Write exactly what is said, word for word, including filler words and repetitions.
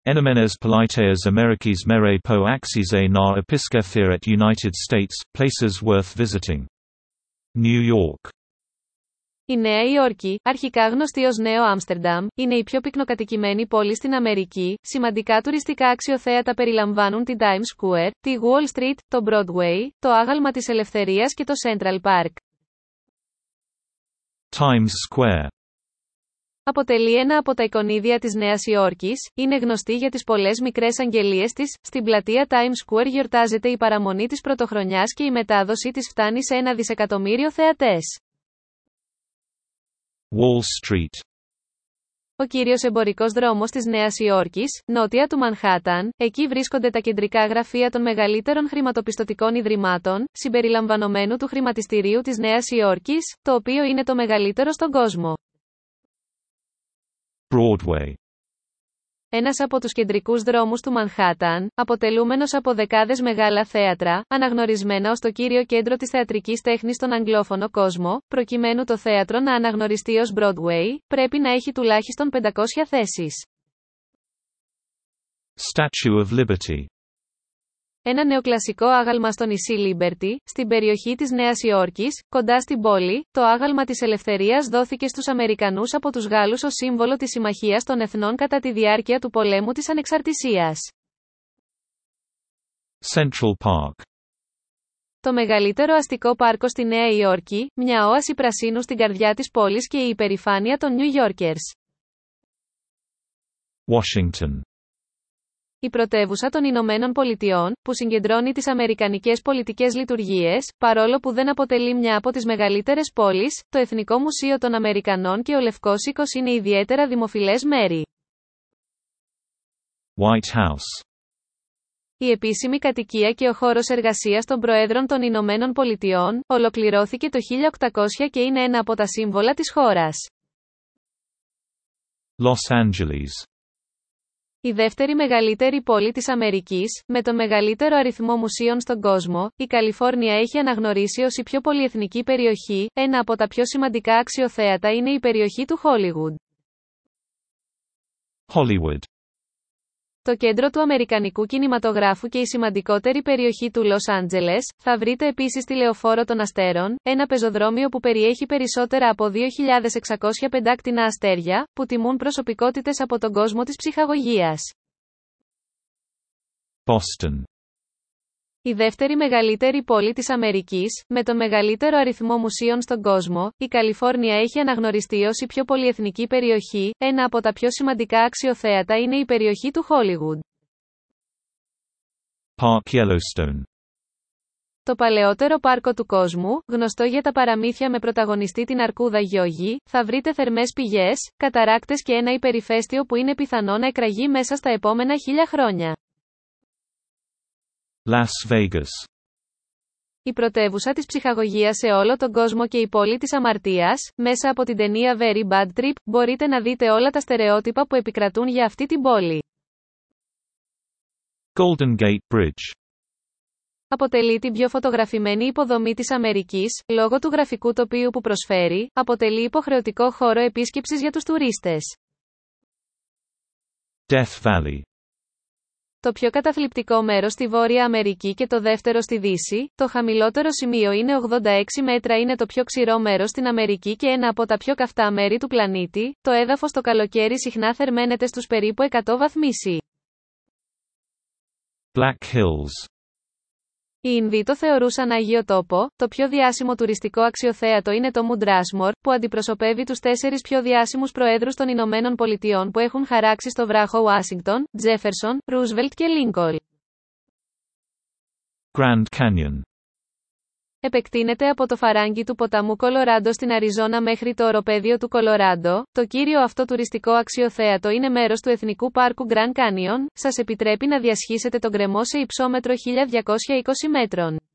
Enomenes Politeas Amerikis mere po axize na episkefir at United States, places worth visiting. New York. Η Νέα Υόρκη, αρχικά γνωστή ως Νέο Άμστερνταμ, είναι η πιο πυκνοκατοικημένη πόλη στην Αμερική. Σημαντικά τουριστικά αξιοθέατα περιλαμβάνουν την Times Square, τη Wall Street, το Broadway, το Άγαλμα της Ελευθερίας και το Central Park. Times Square. Αποτελεί ένα από τα εικονίδια της Νέας Υόρκης, είναι γνωστή για τις πολλές μικρές αγγελίες της. Στην πλατεία Times Square γιορτάζεται η παραμονή της πρωτοχρονιάς και η μετάδοση της φτάνει σε ένα δισεκατομμύριο θεατές. Wall Street. Ο κύριος εμπορικός δρόμος της Νέας Υόρκης, νότια του Μανχάταν, εκεί βρίσκονται τα κεντρικά γραφεία των μεγαλύτερων χρηματοπιστωτικών ιδρυμάτων, συμπεριλαμβανομένου του χρηματιστηρίου της Νέας Υόρκης, το οποίο είναι το μεγαλύτερο στον κόσμο. Broadway. Ένας από τους κεντρικούς δρόμους του Μανχάταν, αποτελούμενος από δεκάδες μεγάλα θέατρα, αναγνωρισμένα ως το κύριο κέντρο της θεατρικής τέχνης στον αγγλόφωνο κόσμο, προκειμένου το θέατρο να αναγνωριστεί ως Broadway, πρέπει να έχει τουλάχιστον πεντακόσιες θέσεις. Statue of Liberty. Ένα νεοκλασικό άγαλμα στο νησί Liberty, στην περιοχή της Νέας Υόρκης, κοντά στην πόλη, το άγαλμα της ελευθερίας δόθηκε στους Αμερικανούς από τους Γάλλους ως σύμβολο της συμμαχίας των εθνών κατά τη διάρκεια του πολέμου της ανεξαρτησίας. Central Park. Το μεγαλύτερο αστικό πάρκο στη Νέα Υόρκη, μια όαση πρασίνου στην καρδιά της πόλης και η υπερηφάνεια των New Yorkers. Washington. Η πρωτεύουσα των Ηνωμένων Πολιτειών, που συγκεντρώνει τις αμερικανικές πολιτικές λειτουργίες, παρόλο που δεν αποτελεί μια από τις μεγαλύτερες πόλεις, το Εθνικό Μουσείο των Αμερικανών και ο Λευκός Οίκος είναι ιδιαίτερα δημοφιλές μέρη. White House. Η επίσημη κατοικία και ο χώρος εργασίας των Προέδρων των Ηνωμένων Πολιτειών, ολοκληρώθηκε το χίλια οκτακόσια και είναι ένα από τα σύμβολα της χώρας. Los Angeles. Η δεύτερη μεγαλύτερη πόλη της Αμερικής, με το μεγαλύτερο αριθμό μουσείων στον κόσμο, η Καλιφόρνια έχει αναγνωρίσει ως η πιο πολυεθνική περιοχή. Ένα από τα πιο σημαντικά αξιοθέατα είναι η περιοχή του Hollywood. Hollywood. Το κέντρο του αμερικανικού κινηματογράφου και η σημαντικότερη περιοχή του Λος Άντζελες, θα βρείτε επίσης τη Λεωφόρο των Αστέρων, ένα πεζοδρόμιο που περιέχει περισσότερα από δύο χιλιάδες εξακόσια πεντάκτηνα αστέρια, που τιμούν προσωπικότητες από τον κόσμο της ψυχαγωγίας. Boston. Η δεύτερη μεγαλύτερη πόλη της Αμερικής, με το μεγαλύτερο αριθμό μουσείων στον κόσμο, η Καλιφόρνια έχει αναγνωριστεί ως η πιο πολυεθνική περιοχή. Ένα από τα πιο σημαντικά αξιοθέατα είναι η περιοχή του Hollywood. Park Yellowstone. Το παλαιότερο πάρκο του κόσμου, γνωστό για τα παραμύθια με πρωταγωνιστή την αρκούδα Γιώγη, θα βρείτε θερμές πηγές, καταράκτες και ένα υπερηφαίστειο που είναι πιθανό να εκραγεί μέσα στα επόμενα χίλια χρόνια. Las Vegas. Η πρωτεύουσα της ψυχαγωγίας σε όλο τον κόσμο και η πόλη της αμαρτίας, μέσα από την ταινία Very Bad Trip, μπορείτε να δείτε όλα τα στερεότυπα που επικρατούν για αυτή την πόλη. Golden Gate Bridge. Αποτελεί την πιο φωτογραφημένη υποδομή της Αμερικής, λόγω του γραφικού τοπίου που προσφέρει, αποτελεί υποχρεωτικό χώρο επίσκεψης για τους τουρίστες. Death Valley. Το πιο καταθλιπτικό μέρος στη Βόρεια Αμερική και το δεύτερο στη Δύση, το χαμηλότερο σημείο είναι ογδόντα έξι μέτρα, είναι το πιο ξηρό μέρος στην Αμερική και ένα από τα πιο καυτά μέρη του πλανήτη. Το έδαφος το καλοκαίρι συχνά θερμαίνεται στους περίπου εκατό βαθμίση. Black Hills. Οι Ινδοί το θεωρούσαν Άγιο Τόπο. Το πιο διάσημο τουριστικό αξιοθέατο είναι το Mount Rushmore, που αντιπροσωπεύει τους τέσσερις πιο διάσημους προέδρους των Ηνωμένων Πολιτειών που έχουν χαράξει στο βράχο Ουάσιγκτον, Τζέφερσον, Ρούσβελτ και Λίνκολν. Grand Canyon. Επεκτείνεται από το φαράγγι του ποταμού Κολοράντο στην Αριζόνα μέχρι το οροπέδιο του Κολοράντο. Το κύριο αυτό τουριστικό αξιοθέατο είναι μέρος του Εθνικού Πάρκου Grand Canyon. Σας επιτρέπει να διασχίσετε τον γκρεμό σε υψόμετρο χίλια διακόσια είκοσι μέτρων.